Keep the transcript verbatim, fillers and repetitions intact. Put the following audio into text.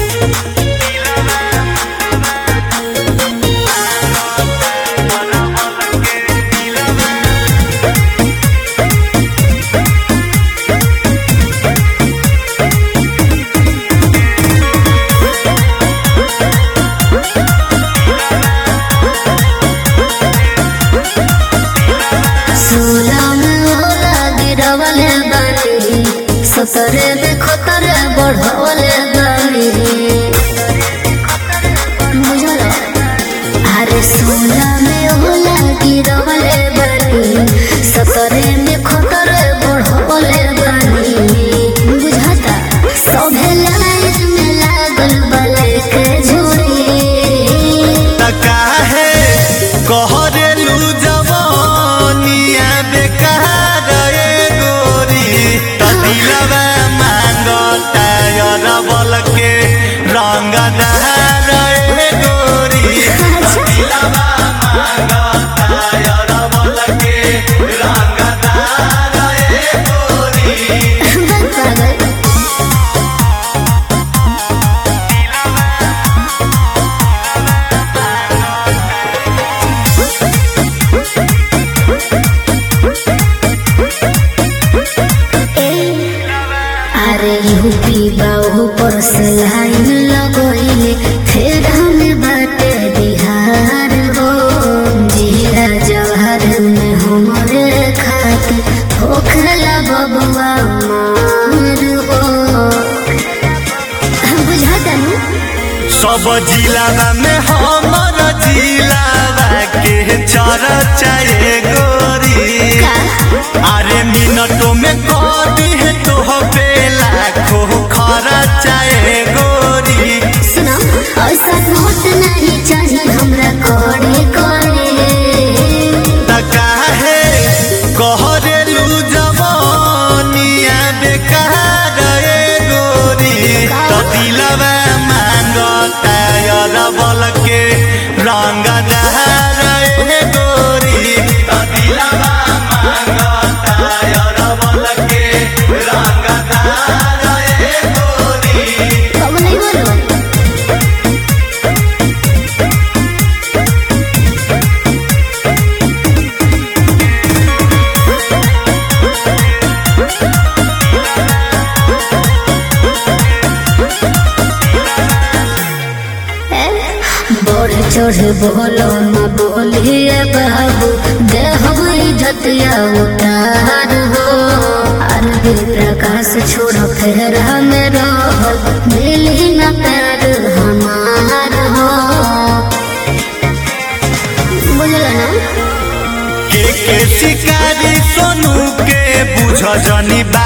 सतरे में खतरे बढ़वले बानी अरे सोना में होला गिरवले बानी सतरे में खतरे बढ़वले बानी बुझाता सभे लाइन में लागल बले के झूरी तका है कहरेलू जवानिया बेकार रे गोरी तदिलवा मांगता यार बल के रंग दहर रे गोरी तदिलवा मांगता यार बल के रंग दहर रे गोरी अरे यूपी बाहू पर से लाइन लगोइले फिर हमें बाटे बिहार हो जिला जवाहर में हमरे खातिर होखला बबुआ मार हो बुझाता न सब जिला में हमर जिलावा के चर्चा गोरी अरे मिनटों में कदी है तो बेला खो खर्चा गोरी सुनो ऐसा नोट नहीं चाहिए हमरा कोड़े कोड़े तका है कहरेलू जवानिया बेकार रे गोरी तदिलवा मांगता यार बल के रंग दहर रे गोरी तदिलवा मांगता यार बल के रंग दहर रे गोरी कब नहीं बोलो बढ़ चढ़ बोलो न बोलिए बाबू दे हमारी जतिया उतार हो अरबी प्रकाश छोड़ फिर हमें रहो मिली न प्यार हमार हो बुझल ना के के शिकारी सोनू के बुझ जनी बा